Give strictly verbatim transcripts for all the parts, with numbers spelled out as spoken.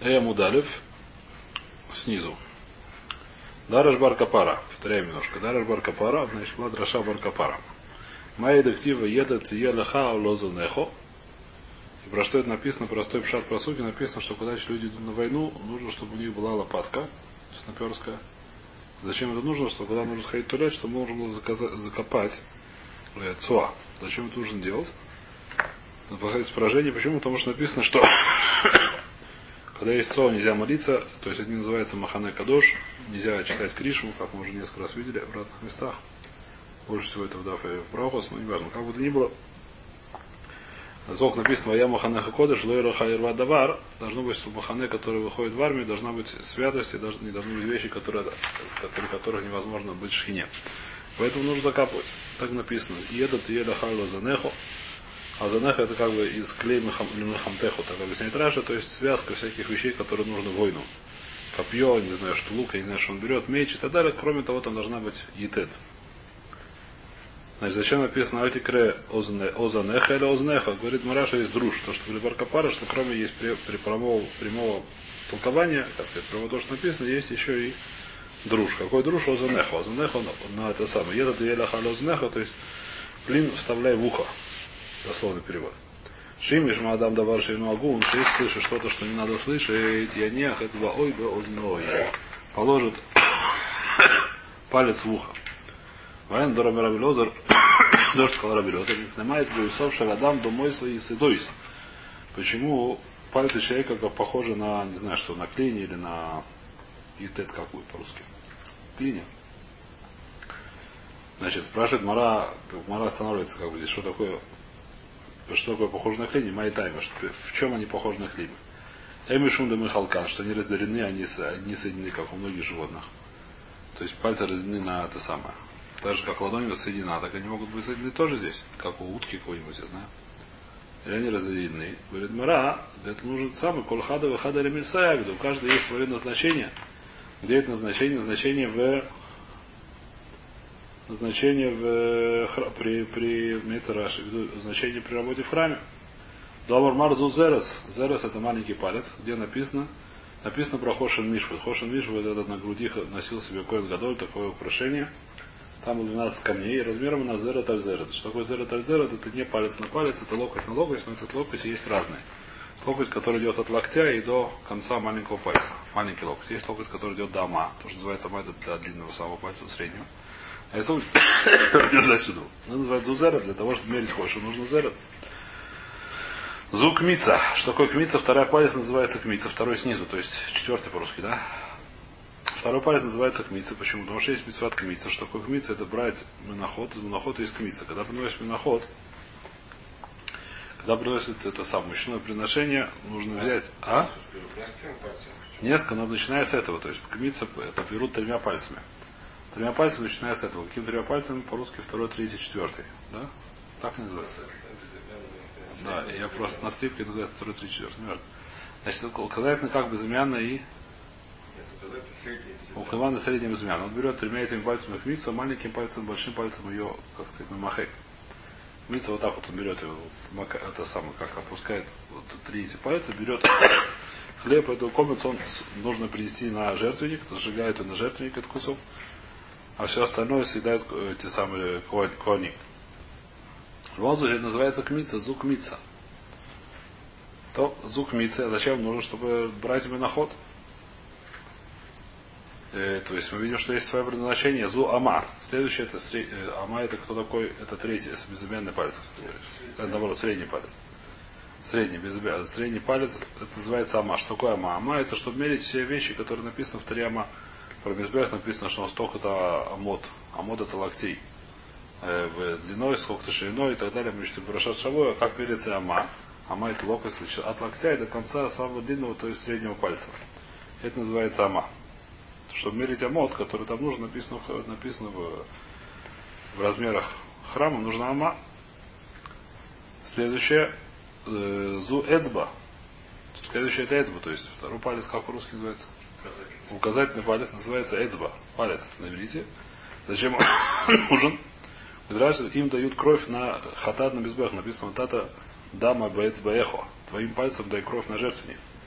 Эямудалев снизу. Дараш бар капара. Повторяем немножко. Дараш бар капара, значит, была драша бар капара. Моя дактива еда циелаха лозунехо. И про что это написано, простой пшат про суки, написано, что когда люди идут на войну, нужно, чтобы у них была лопатка снаперская. Зачем это нужно? Что когда нужно сходить в туалет, чтобы можно было заказать, закопать э, цуа. Зачем это нужно делать? Выходит с поражения. Почему? Потому что написано, что когда есть цуа, нельзя молиться, то есть это не называется махане кадош, нельзя читать кришму, как мы уже несколько раз видели в разных местах. Больше всего это в Дафе в Брахос, но не важно. Как бы то ни было, Зох написано, я маханеха кодыш, лойра хайрва давар, должно быть, что махане, который выходит в армию, должна быть святость, и не должны быть вещи, которые, которые, которых невозможно быть в шхине. Поэтому нужно закапывать. Так написано. И этот еда хайло занехо. А занеха это как бы из клей мехамтеху, так объясняет Раша, то есть связка всяких вещей, которые нужны воину. Копье, не знаю, что лук, я не знаю, что он берет, меч и так далее. Кроме того, там должна быть етет. Значит, зачем написано альтикре озанеха или ознеха? Говорит Мараша, есть друж. То, что говорит Баркапара, что кроме есть при, при прямого, прямого толкования, как сказать, прямо то, что написано, есть еще и друж. Какой друж? Озанеха. Озанеха на это самое. Едат еляха ознеха, то есть клин вставляй в ухо. Дословный перевод. Шимиш мадам давар шейну агун, если слышишь что-то, что не надо слышать, я не ахецва ой бы озной. Положит палец в ухо. Вайн до Рабилозер, дождь сказал Рабилозер, немает Гуисов Шарадам домой свои седойс. Почему пальцы человека как похожи на, не знаю что, на клине или на етет какую по-русски? Клине. Значит, спрашивает Мара, Мара останавливается как бы здесь, что такое, что такое похоже на клине, мои таймы, в чем они похожи на клине? Эмишум да Михалкан, что они разделены, они, они соединены, как у многих животных. То есть пальцы разделены на это самое. Так же, как ладонь воссоединена, так они могут быть соединены тоже здесь, как у утки какой-нибудь, я знаю. Или они разделены. Говорит Мара, это нужен самый колхада выхада ремельсая, у каждого есть свое назначение. Где это назначение? Назначение в назначение в при при Мецараше, значение при работе в храме. Добр Марзу Зерес. Зерес это маленький палец, где написано, написано про Хошен Мишву. Хошен Мишву это этот на груди носил себе Коэн Гадоль, такое украшение. Там было двенадцать камней, и размером на зерет аль зерет. Что такое зерет аль зерет? Это не палец на палец, это локоть на локоть, но этот локоть есть разный. Локоть, который идет от локтя и до конца маленького пальца. Маленький локоть. Есть локоть, который идет до ама. То, что называется ама, это для длинного самого пальца, среднего. А есть локоть, который идет для сюда. Это называется зузерет. Для того, чтобы мерить хочешь, нужно зерет. Зу кмица. Что такое кмица? Вторая палец называется кмица. Второй снизу, то есть четвертый по-русски, да? Второй палец называется кмица. Почему? Потому что есть митцват кмица. Что такое кмица? Это брать миноход. Из минохода есть кмица. Когда приносишь миноход, когда приносит это самое мучное приношение, нужно взять, а? Несколько, но начиная с этого. То есть кмица это берут тремя пальцами. Тремя пальцами начиная с этого. Какими тремя пальцами? По-русски второй, третий, четвертый. Да? Так и называется. Да, я просто на скрипке называется второй, третий, четвертый. Значит, указательно как бы безымянно и у Хавана средняя безымянно. Он берет тремя этими пальцами хмицу, а маленьким пальцем, большим пальцем ее, как сказать, махек. Хмицу вот так вот он берет его, это самое, как опускает вот три эти пальца, берет хлеб, эту комнату он нужно принести на жертвенник, сжигает его на жертвенник этот кусок, а все остальное съедают эти самые кони. В любом случае это называется кмица, зук мица. То зук мица, зачем нужно, чтобы брать миноход? Э, то есть мы видим, что есть свое предназначение. Зу ама. Следующее это сред... ама это кто такой? Это третий, безымянный палец. Это наоборот, средний палец. Средний, безымянный. Средний палец, это называется ама. Что такое ама? Ама это чтобы мерить все вещи, которые написаны в Торе ама. Про Мизбех написано, что он столько-то амод. Амод это локтей. Э, в длиной, сколько-то шириной и так далее. Мы читаем Парашат Шавуа, как мерится ама. Ама это локоть от локтя и до конца самого длинного, то есть среднего пальца. Это называется ама. Чтобы мерить амод, который там нужен, написано, написано в, в размерах храма, нужна ама. Следующее э, зу эцба. Следующее это эцба, то есть второй палец, как по-русски называется? Указательный палец называется эцба. Палец на иврите. Зачем он нужен? Им дают кровь на хатат на безбех. Написано тата дама бэцба эхо. Твоим пальцем дай кровь на жертвенник.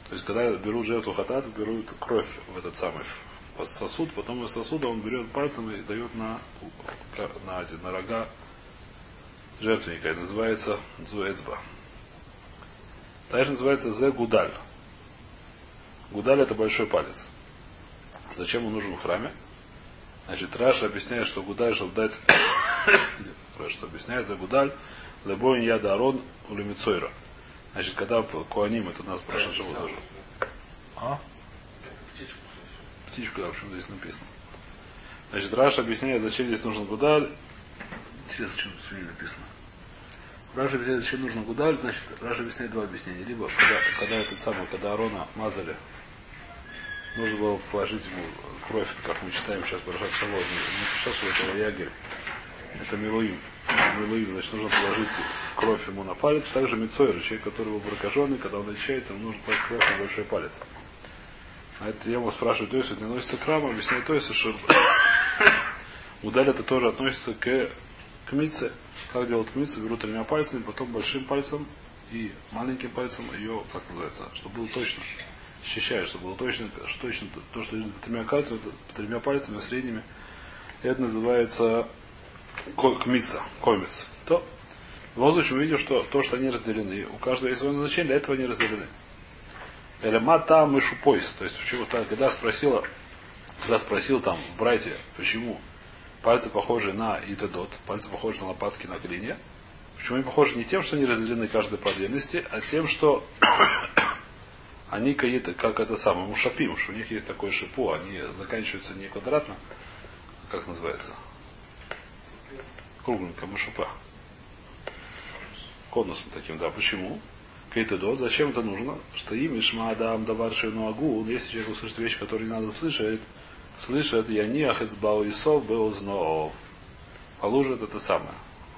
То есть, когда берут жертву хатат, берут кровь в этот самый сосуд, потом из сосуда он берет пальцем и дает на, на, на рога жертвенника. Это называется зуэцба. Дальше называется зе гудаль. Гудаль — это большой палец. Зачем он нужен в храме? Значит, Раша объясняет, что гудаль, чтобы дать что объясняет за гудаль лебоин яда арон улемицойра. Значит, когда куаним, это у нас прошлый живот тоже. А? Птичку, да, в общем, здесь написано. Значит, Раша объясняет, зачем здесь нужен гудаль. Интересно, что здесь не написано. Раша объясняет, зачем нужен гудаль. Значит, Раша объясняет два объяснения. Либо, когда, когда этот самый, когда Арона мазали, нужно было положить ему кровь, как мы читаем сейчас Парашат Шавот, не сейчас у этого ягерь. Это Милуим. Милуим, значит, нужно положить кровь ему на палец. Также Мицойр, человек, который был прокаженный, когда он очищается, ему нужно положить кровь на большой палец. А это тему спрашивает Тойсу, это не относится к храму, объясняет Тойсу, что гудаль это тоже относится к, к митце. Как делают митцу, берут тремя пальцами, потом большим пальцем и маленьким пальцем ее, как называется, чтобы было точно. Ощущаешь, чтобы было точно, что точно то, что лежит тремя пальцами, тремя пальцами, средними. Это называется кмица, комец. То в воздухе мы видим, что то, что они разделены, у каждого есть свое назначение, для этого они разделены. Элема там и шупойс. То есть, почему то когда спросила, когда спросил там в брайте, почему пальцы похожи на итедот, пальцы похожи на лопатки на клине, почему они похожи не тем, что они разделены каждый по отдельности, а тем, что они как это самое, мушапим, что у них есть такое шипо, они заканчиваются не квадратно, как называется? Кругленько, мушапа. Конусом таким, да. Почему? Кейтедот. Зачем это нужно? Что им Ишма Адам Даваршину Агу, если человек услышит вещь, которую не надо слышать, слышит Яниах Эцбау Исов Беозно. Положит это самое.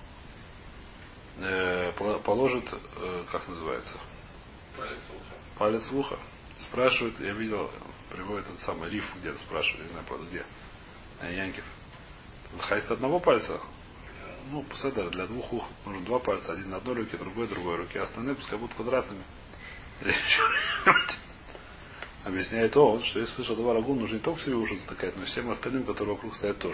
Э, положит, э, как называется? Палец в ухо. Палец в ухо. Спрашивает, я видел, приводит этот самый риф где-то спрашивает, не знаю, правда, где. Янкив. Хайст одного пальца. Ну, пседер, для двух ух нужно два пальца. Один на одной руке, другой на другой руке. Остальные пускай будут квадратными. Объясняет он, что если слышал два рагу, нужно не только себе уши затыкать, но и всем остальным, которые вокруг стоят тоже.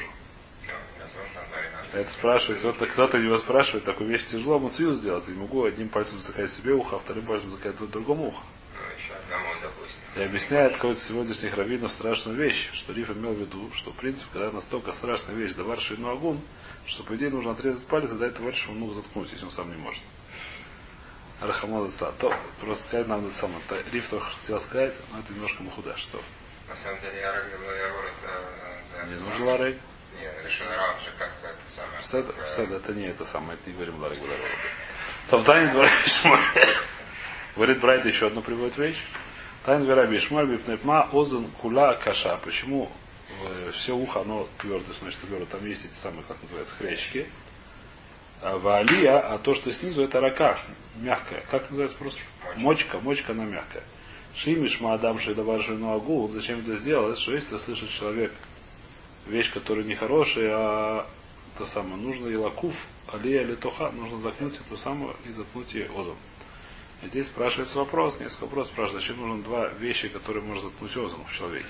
Это спрашивает, вот кто-то его спрашивает, такую вещь тяжело, ему цвил сделать. Я могу одним пальцем затыкать себе ухо, а вторым пальцем затыкать другому ухо. И объясняет какой-то сегодняшних раввинов страшную вещь, что Риф имел в виду, что в принципе, когда настолько страшная вещь, давар шейну агун, что по идее нужно отрезать палец и дать товарищу он мог заткнуть, если он сам не может. Архамадаса. То, просто сказать нам это самое. Риф только хотел сказать, но это немножко махуда, что. На самом деле я рак это... Не нужен ларей. Нет, решил рак же как это самое. Седа, седа, это не это самое, это не говорим ларей. То в Тане двора Бишмаль. Говорит, брать еще одну приводит вещь. Тайн двора Бишмаль, бипнепма, озен, кула, каша. Почему все ухо, оно твердое, значит твердое. Там есть эти самые, как называется, хрящики. А валия, а то, что снизу, это рака, мягкая. Как называется просто? Мочка, мочка, она мягкая. Шимиш маадам шейдавар шейну агу. Зачем это сделать? Что если слышит человек вещь, которая нехорошая, а то самое, нужно елакуф, алия или тоха, нужно заткнуть эту самую и заткнуть ее озом. И здесь спрашивается вопрос, несколько вопросов спрашивают, зачем нужно два вещи, которые можно заткнуть озом в человеке.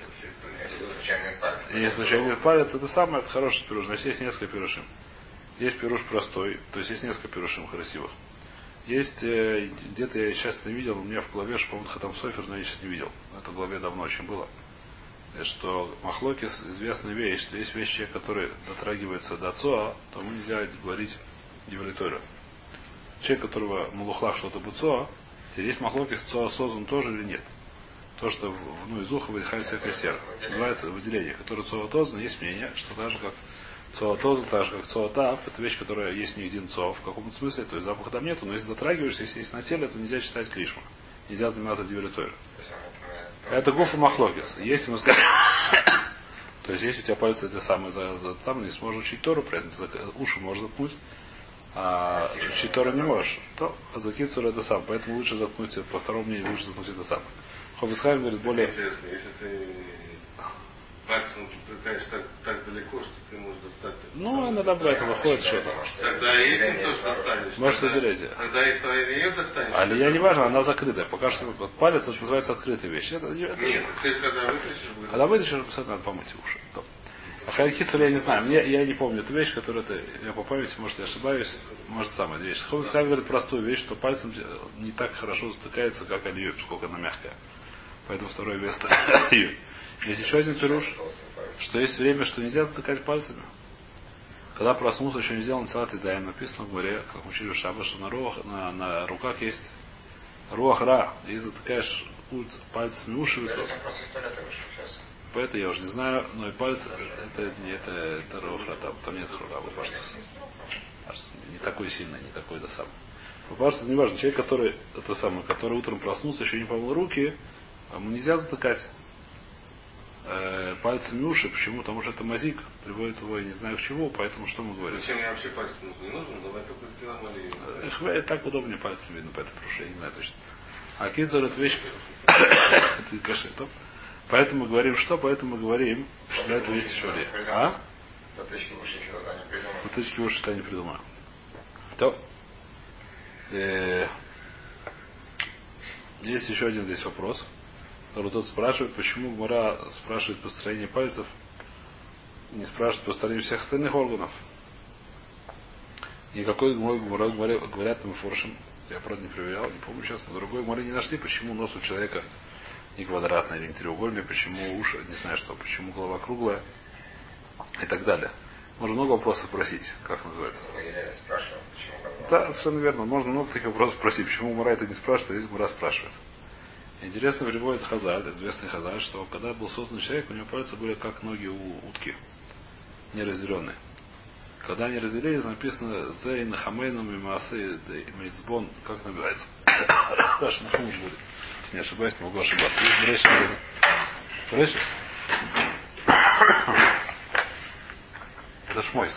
И если случайный палец, это самое, это хороший пируш. Значит, есть несколько пирушим. Есть пируш простой, то есть есть несколько пирушим красивых. Есть, э, где-то я сейчас не видел, у меня в голове, что, по-моему, Хатам Софер, но я сейчас не видел. Это в голове давно очень было. Что махлокис известная вещь, что есть вещи, которые дотрагиваются до цоа, то мы нельзя говорить дивлитойра. Человек, которого малухлах что-то буцоа, есть махлокис цоа создан тоже или нет. То, что ну, из уха выдыхает всякое сердце. Называется выделение, которое цоа тоздан, есть мнение, что так же как цоа тоздан, так же как цоа тав, это вещь, которая есть не один цоа в каком-то смысле, то есть запаха там нету, но если дотрагиваешься, если есть на теле, то нельзя читать кришма. Нельзя заниматься дивлитойра. Это гуфа махлокис. Если мы скажем, то есть если у тебя пальцы эти самые за, за там, не сможешь учить Тору, при этом уши можешь заткнуть, а учить Тору не можешь, то за кицур это сам. Поэтому лучше заткнуть, по второму мнению, лучше заткнуть это сам. Хоббисхайм говорит более... Интересно, если ты пальцем ты, конечно, так, так далеко, что ты можешь достать. Ну, иногда бывает, выходит что-то. Тогда и этим тоже достанешь. Может, тогда, уделяйте. тогда и своей ее достанешь. А лия не важно, она закрытая. Пока что вот палец это называется открытая вещь. Это, это... Нет, ты когда вытащишь, будет. Когда вытащишь, написать, надо помыть уши. А хайхицу я не знаю. Мне, я не помню эту вещь, которую ты, я по памяти, может, я ошибаюсь, может, самая вещь. Хомскай говорит простую вещь, что пальцем не так хорошо затыкается, как алию, поскольку она мягкая. Поэтому второе место алию. Есть еще один пируш, что есть время, что нельзя затыкать пальцами. Когда проснулся, еще не сделал салат и даем, написано в море, как учили в Шаба, что на, руах, на, на руках есть руах ра, и затыкаешь пальцами уши. Поэтому я уже не знаю, но и пальцы, это не это, это руах ра, там, там нет руха, не такой сильный, не такой да сам. Потому не важно, человек, который, это самое, который утром проснулся, еще не помыл руки, ему нельзя затыкать э, пальцами уши. Почему? Потому что это мазик, приводит его, я не знаю к чему, поэтому что мы говорим? Зачем мне вообще пальцы не нужно? Давай только сделаем алию. Эх, так удобнее пальцем видно, поэтому я не знаю точно. А кизор это вещь, это кашетов. Поэтому мы говорим что? Поэтому мы говорим, что для этого есть еще лет. А? Затычки в уши никогда не придумал. Затычки в уши я не придумаю. То. Э, есть еще один здесь вопрос. Который тот спрашивает, почему Гмара спрашивает построение пальцев, не спрашивает построение всех остальных органов. И какой Гмара говорят нам форшем, я правда не проверял, не помню сейчас, но другой Гмары не нашли, почему нос у человека не квадратный или не треугольный, почему уши, не знаю что, почему голова круглая и так далее. Можно много вопросов спросить, как называется. Я спрашивал, почему голова. Да, совершенно верно. Можно много таких вопросов спросить, почему Гмара это не спрашивает, а здесь Гмара спрашивает. Интересно приводит Хазаль, известный Хазаль, что когда был создан человек, у него пальцы были как ноги у утки, неразделенные. Когда они разделились, написано Зейн Хамейну Мимасы Мейцбон, как называется? Раша на будет. Если не ошибаюсь, не могу ошибаться. Есть Брешес. Брешес? Это Шмойс.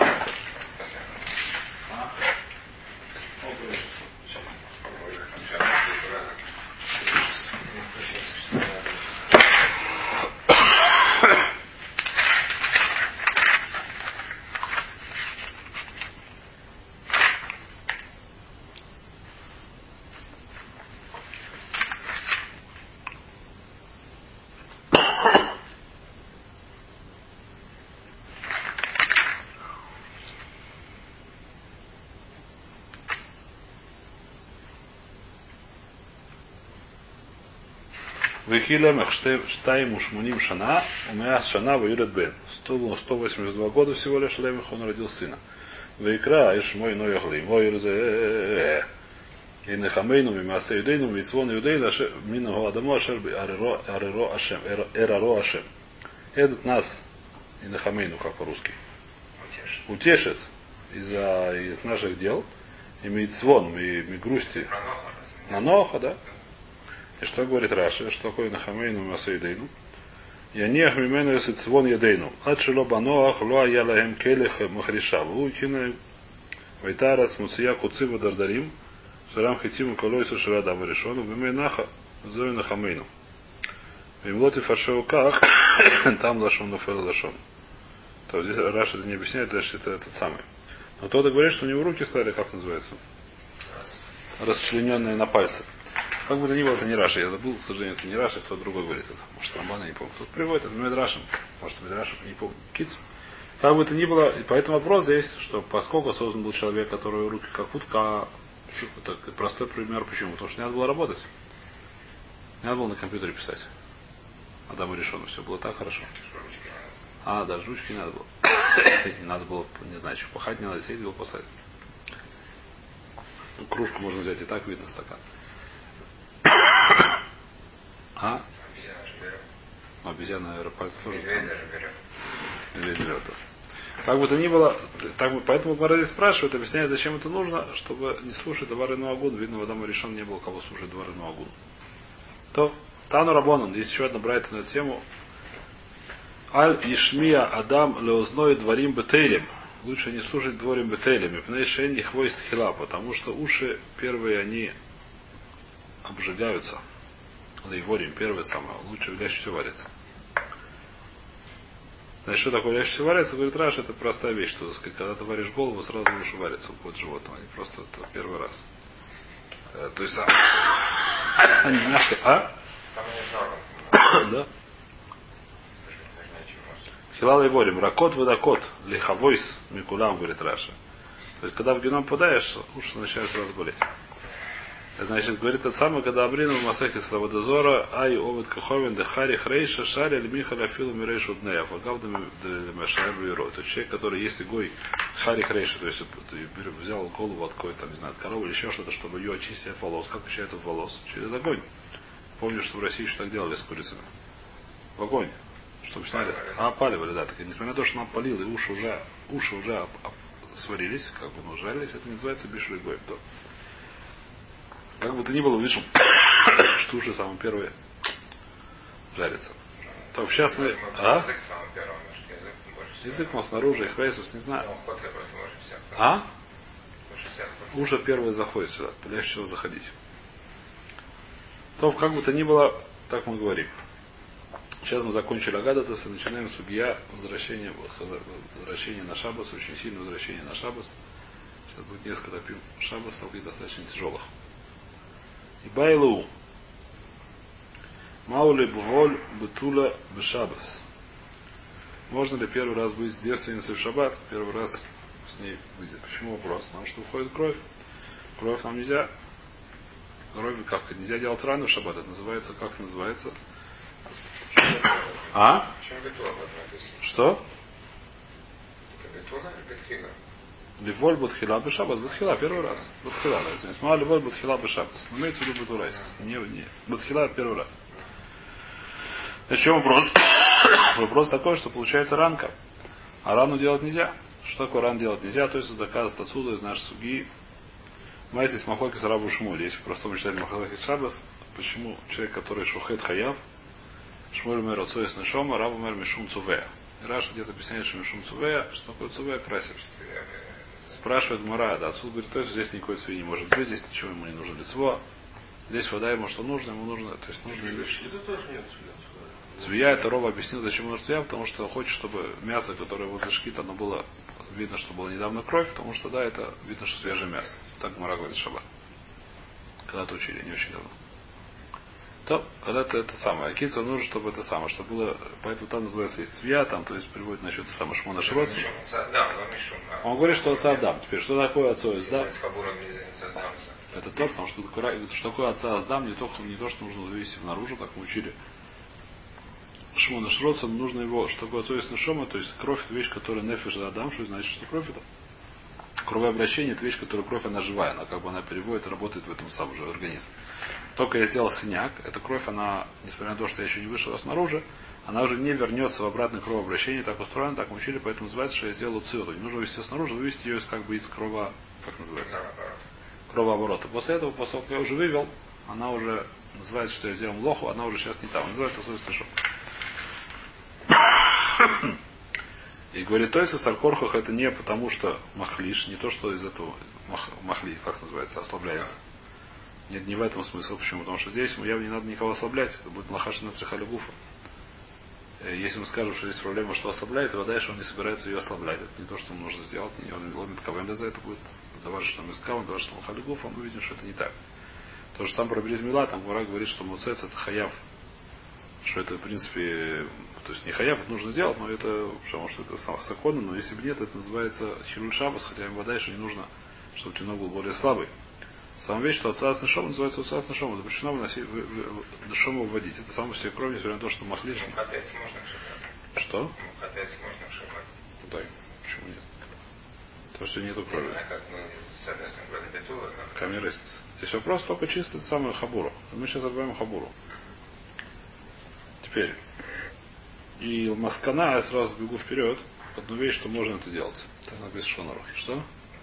Вихилемех штаим ушмуним шана, умеас шана ваюрет бен. сто восемьдесят два года всего лишь лемех он родил сына. Вейкра иш мой нояхли, мой рзе и нехамейну мимасе юдейну митцвон юдейну минного адаму ашер ареро ашем, эраро ашем. Этот нас и нехамейну, как по-русски, утешит из-за из наших дел и митцвон, и грусти на Ноха, да? И что говорит Раши? Что такое нахамейну масейдейну? Яниах мимену если цвон ядейну. Адшило баноах луа ялаем келех махриша. Вухина вайтарас муция куцива дардарим. Шарам хитиму колойсу шарадам решону. Вимейнаха зою нахамейну. Вимлоти фаршеу ках там лашон уфел лашон. То здесь Раши это не объясняет, это, это этот самый. Но кто-то говорит, что у него руки стали, как называется? Расчлененные на пальцы. Как бы то ни было, это не Раша. Я забыл, к сожалению, это не Раша, кто другой говорит это. Может, Рамбан, я не помню. Кто-то приводит, это Медрашем. Может, Медрашем, не помню. Киц. Как бы то ни было, и поэтому вопрос здесь, что поскольку создан был человек, который руки как утка, это простой пример, почему? Потому что не надо было работать. Не надо было на компьютере писать. Адам и решено, все было так хорошо. А, даже ручки не надо было. Не надо было, не знаю, что пахать, не надо сидеть, было посадить. Кружку можно взять и так видно, стакан. А? Обезьяна, наверное, пальцы тоже. Медведь берет. Как бы то ни было, так, поэтому Гмара здесь спрашивает, объясняет, зачем это нужно, чтобы не слушать Давар Нуагун. Видно, в Адаму решен не было кого слушать Давар Нуагун. То, Тану Рабонан, есть еще одна брайта на эту тему. Аль Ишмия Адам Леозной Дворим Бетейлем. Лучше не слушать Дворим Бетейлем. И пней шейни хвост хила, потому что уши первые, они обжигаются. Лейворим, первое самое. Лучше в ляще все варится. Значит, что такое легче всего варится? Говорит, Раш, это простая вещь, что, так сказать, когда ты варишь голову, сразу лучше варится уходит животного, а не просто это первый раз. Э, то есть, а, не мягко, а? Да. Хилал и ворим. Ракот водокот. Лихавойс микулам, говорит Раша. То есть, когда в геном подаешь, уши начинают сразу болеть. Значит, говорит это самое, когда Абрину в Масахе Славодозора, ай овод каховен, дехари хрейша, шари, льмихаля филу мирейшу днея, фагавда мешайбу иро. То есть, человек, который, если гой хари хрейша, то есть, взял голову от какой-то, не знаю, от коровы или еще что-то, чтобы ее очистить от волос. Как очищают от волос? Через огонь. Помню, что в России еще так делали с курицами. В огонь. Чтобы сняли. А опаливали, да. Так, несмотря на то, что нам полил, и уши уже, уши уже об, об, сварились, как бы, ну, жарились, это не называется бишрой гой. Как бы то ни было, видишь, что уши самые первые жарятся. Так, сейчас мы... А? Язык, но снаружи, их вейсус, не знаю. А? Уши первые заходят сюда. Легче всего заходить. То, как бы то ни было, так мы говорим. Сейчас мы закончили Агадатас и начинаем сугия возвращения, возвращения на Шаббас, очень сильное возвращение на Шаббас. Сейчас будет несколько допим Шаббас, только достаточно тяжелых. И Байлу. Маули Буволь Бутула Бешабас. Можно ли первый раз быть с девственницей в Шаббат? Первый раз с ней быть. Почему вопрос? Потому что уходит кровь. Кровь нам нельзя. Кровь, как сказать, нельзя делать рано в Шаббат. Это называется, как это называется? А? Что? Ливоль Бутхила Бешабас. Бутхила первый раз. Бутхила, да, извиняюсь. Мало Ливоль Бутхила Бешабас. Но имеется в виду Бутура. Не, не. Бутхила первый раз. О чем вопрос? Вопрос такой, что получается ранка. А рану делать нельзя. Что такое ран делать нельзя? То есть доказывает отсюда из нашей суги. Майсис Махлокис Рабу Шмуль. Если просто читали Махлокис Шабас, почему человек, который шухет хаяв, Шмуль мэр отцоис нашома, Рабу мэр мишум цувея. И Раша где-то объясняет, что мишум цувея, что такое цувея, красишь. Спрашивает Мара, да, отсюда говорит, то есть здесь никакой цвей не может быть, здесь ничего ему не нужно лицо. Здесь вода ему что нужно, ему нужно, то есть нужно вещи. Цвия, это Рова объяснил, зачем нужно цвия, потому что он хочет, чтобы мясо, которое возле шкита, оно было видно, что было недавно кровь, потому что да, это видно, что свежее мясо. Так Мара говорит Шаббат. Когда-то учили, не очень давно. То, когда-то это самое. Кицу нужно, чтобы это самое, чтобы было, поэтому там называется есть цвия, там, то есть приводит насчет самого Шмона Шроц. Он говорит, что отца Адам. Теперь, что такое отцо Издам? Это то, потому что, что такое отца Адам, не то, не то, что нужно вывести наружу, как мы учили. Шмона Шроцем нужно его, что такое отцо Иснашома, то есть кровь это вещь, которая нефиш Адам, что значит, что кровь это кровообращение это вещь, которая кровь, она живая, она как бы она переводит, работает в этом самом же организме. Только я сделал синяк, эта кровь, она, несмотря на то, что я еще не вышел снаружи, она уже не вернется в обратное кровообращение, так устроено, так мы учили, поэтому называется, что я сделал цилу. Не нужно вывести снаружи, вывести ее из как бы из крова, как называется? Кровооборота. После этого, после того, как я уже вывел, она уже называется, что я сделал лоху, она уже сейчас не там. Называется особенный шок. И говорит, то есть в Саркорхах это не потому, что махлиш, не то, что из этого мах, махли, как называется, ослабляет. Нет, не в этом смысл. Почему? Потому что здесь явно не надо никого ослаблять. Это будет махаши на цехалюгуфа. Если мы скажем, что есть проблема, что ослабляет, то дальше он не собирается ее ослаблять. Это не то, что ему нужно сделать. Не он ломит кавенда за это будет. Давай, что мы искал, давай, что махалюгуфа, мы видим, что это не так. То же самое про Бризмила, там Гура говорит, что муцец это хаяв. Что это, в принципе, то есть не хаяв, это нужно сделать, но это, потому что это законно, но если бы нет, это называется хилуль шабас, хотя ему вода еще не нужно, чтобы тянок был более слабый. Сама вещь, что отца снешом называется отца снешом, запрещено выносить, шому вводить. Это само все кровь, несмотря на то, что махлиш. Что? Да, почему нет? Потому что нету крови. Камера разница. Здесь вопрос только чисто это самое хабуру. Мы сейчас забываем хабуру. Теперь. И маскана, я сразу бегу вперед. Одну вещь, что можно это делать. Так написано на руке. Что?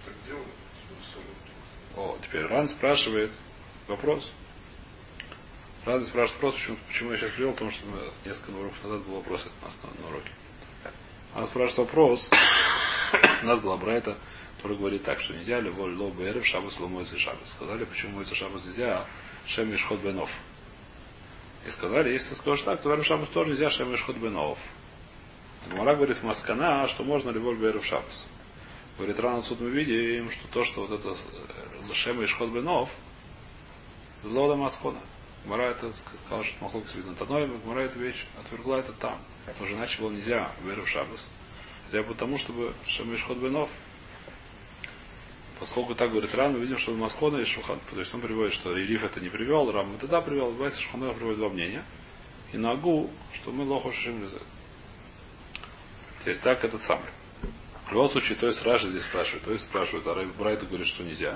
О, теперь Ран спрашивает вопрос. Ран спрашивает вопрос, почему, почему я сейчас привел, потому что несколько уроков назад был вопрос от нас на, на уроке. Ран спрашивает вопрос. У нас была брайта, который говорит так, что нельзя ли воль ло бэрев шабас ломоется шабас. Сказали, почему моется шабас нельзя, а шем ишхот бенов. И сказали, если ты скажешь так, то в шабас тоже нельзя шем ишхот бенов. Гмара говорит в Маскана, что можно любовь Бейру в Шаббас. Говорит, рано суд мы видим, что то, что вот это Шема и Шхот Бенов, зло до Маскона. Гмара это сказал, что Махлокис видно Таной, Гмара эту вещь отвергла это там. Потому что иначе было нельзя Бейру в Шаббас. Нельзя потому, чтобы Шема и Шхот Бенов. Поскольку так говорит Ран, мы видим, что в Маскона и Шухан. То есть он приводит, что Ириф это не привел, Рам это да привел, Байс и Шуханер приводит два мнения. И на Агу, что мы лоху шишим лизет. То есть так этот самый. В любом случае, то есть Раши здесь спрашивает, то есть спрашивает, а Брайта говорит, что нельзя.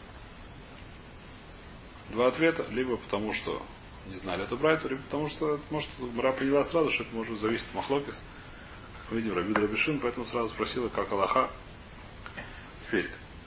Два ответа, либо потому, что не знали эту Брайту, либо потому, что, может, Бра поняла сразу, что это может зависеть от Махлокис. Как мы видим, Рабид Рабишин, поэтому сразу спросила, как Аллаха. Теперь.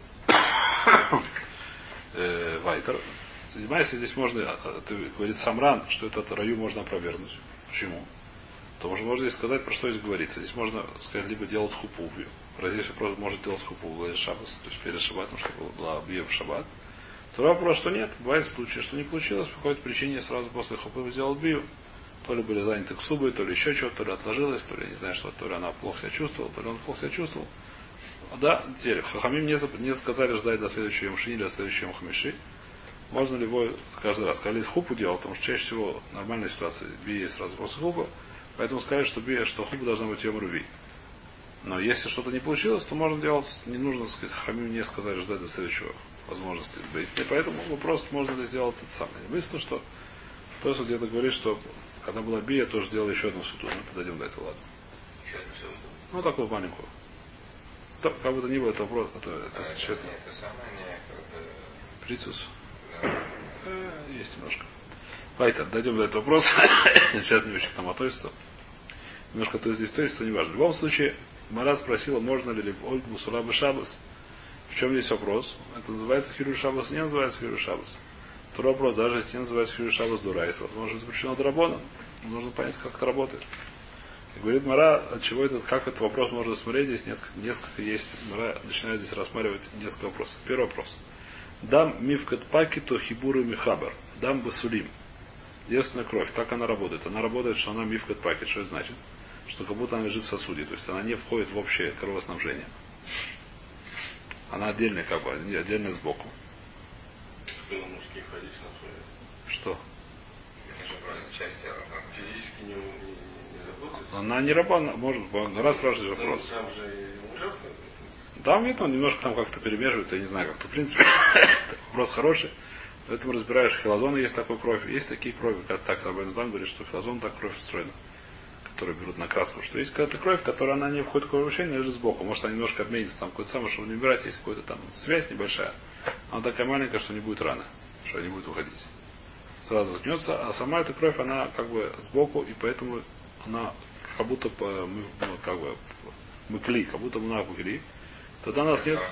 Вайтер. Понимаете, здесь можно, ты, говорит Самран, что этот раю можно опровергнуть. Почему? Потому что можно здесь сказать, про что здесь говорится. Здесь можно сказать, либо делать хупу. Раз здесь вопрос может делать хупу в шаббас, то есть перед шаббатом, чтобы была бье в шаббат. Второй вопрос, что нет. Бывает случай, что не получилось, по какой-то причине сразу после хупы сделал бию. То ли были заняты ксубы, то ли еще что-то, то ли отложилось, то ли не знаю что, то ли она плохо себя чувствовала, то ли он плохо себя чувствовал. Да, теперь Хахамим не, не сказали ждать до следующего Ямшини или до следующего Хамиши. Можно ли его каждый раз? Сказали хупу делать, потому что чаще всего нормальная ситуация. Бия сразу после хупа. Поэтому сказали, что бия, что хупа должна быть Йом Руви. Но если что-то не получилось, то можно делать, не нужно сказать, Хахамим не сказали ждать до следующего возможности. И поэтому вопрос, можно ли сделать это самое. Единственное, что то, что где-то говорит, что когда была бия, тоже делали еще одну суду. Мы подойдем до этого, ладно. Еще одну суду? Ну, такую маленькую. Да, как бы то ни было, это вопрос, это, это, а это честно. Не, это самое не как бы... Прицус. Да. Э, есть немножко. Вайтер, дойдем до этого вопроса. Сейчас немножко к нам относится. Немножко то здесь, то есть, то не важно. В любом случае, Мара спросила, можно ли Ольгу Мусулабы Шабас. В чем здесь вопрос? Это называется Хиру Шабас, не называется Хиру Шабас. Второй вопрос, даже если не называется Хиру Шабас Дурайс, возможно, запрещено Драбоном. Нужно понять, как это работает. И говорит Мара, от чего это, как этот вопрос можно смотреть, здесь несколько, несколько есть. Мара начинает здесь рассматривать несколько вопросов. Первый вопрос. Дам мифкат пакиту хибуру михабар. Дам басулим. Девственная кровь. Как она работает? Она работает, что она мифкат пакет. Что это значит? Что как будто она лежит в сосуде. То есть она не входит в общее кровоснабжение. Она отдельная, как бы, отдельная сбоку. Что? Это же просто часть тела. Физически не, не, не работает? Она не работает. Может, раз спрашивать вопрос. Там же ужасно. Там нет, он немножко там как-то перемешивается, я не знаю, как-то, в принципе, вопрос хороший. Поэтому разбираешь, хилозоны есть такой кровь, есть такие крови, как так, Рабейну Там говорит, что хилозон так кровь устроена, которые берут на краску, что есть какая-то кровь, которая она не входит в кровообращение, лежит сбоку. Может, она немножко обменится, там какой-то самый, чтобы не убирать, есть какая-то там связь небольшая. Она такая маленькая, что не будет рано, что не будет уходить. Сразу заткнется, а сама эта кровь, она как бы сбоку, и поэтому она как будто по, мы, ну, как бы мыкли, как будто мы мыкли. Тогда нас нет.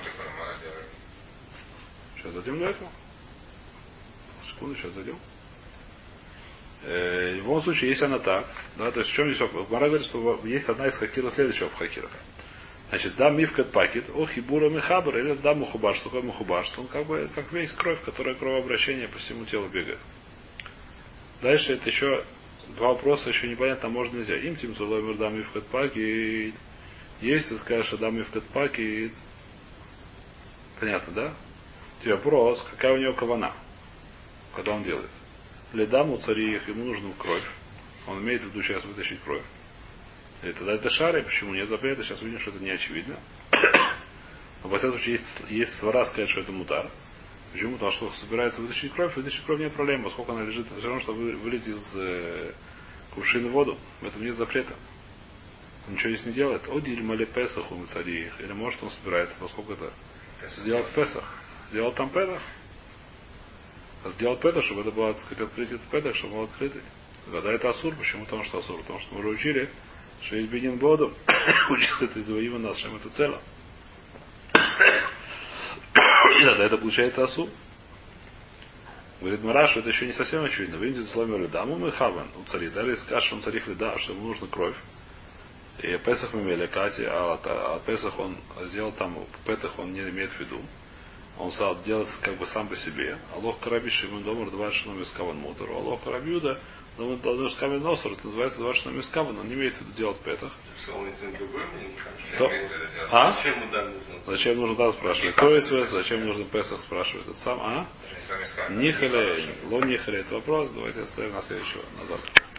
Сейчас зайдем до этого. Секунду, сейчас зайдем. Э, в любом случае, если она так, да, то есть в чем здесь вопрос? Мара говорит, что есть одна из хакира следующего хакира. Значит, да мифкат пакет, о хибура михабр, или да мухубаш, что такое мухубаш, что он как бы как весь кровь, которая кровообращение по всему телу бегает. Дальше это еще два вопроса, еще непонятно, можно нельзя. Им тим зулоймер да мифкат пакет. Если ты скажешь, что да мифкат пакет, понятно, да? Тебе вопрос, какая у него кавана, когда он делает. Ледаму царих, ему нужна кровь. Он имеет в виду сейчас вытащить кровь. И тогда это шары, почему нет запрета, сейчас увидим, что это не очевидно. Но во всяком случае, есть, есть свара сказать, что это мутар. Почему? Потому что собирается вытащить кровь, вытащить кровь нет проблем, поскольку она лежит, все равно, что вылить из э, кувшина воду. В этом нет запрета. Он ничего здесь не делает. Одиль мали песах у царих. Или может он собирается, поскольку это сделать в Песах. Сделал там Педах. А сделал Педах, чтобы это было, так сказать, открытие Педах, чтобы был открытый. Тогда это Асур. Почему? Потому что Асур. Потому что мы уже учили, что есть Бенин Боду. Учится это из Иваима нас, чем это цело. И тогда это получается Асур. Говорит Мара, что это еще не совсем очевидно. Вы видите, сломили даму мы хаван у царей. Далее скажешь, что он царих лида, что ему нужна кровь. И Песах мы имели Кати, а, а Песах он сделал там, Петах он не имеет в виду. Он стал делать как бы сам по себе. Аллох Караби Шимон Домар два шном из Каван Мутору. Аллох Карабиуда Домар Дадуш Камен Носор. Это называется два шном из Каван. Он не имеет в виду делать петах. Кто? А? Зачем ему дан нужно? Зачем нужно дан спрашивать? То есть зачем нужно Песах спрашивает? Это сам, а? Нихале, ло нихале, это вопрос. Давайте оставим на следующего назад.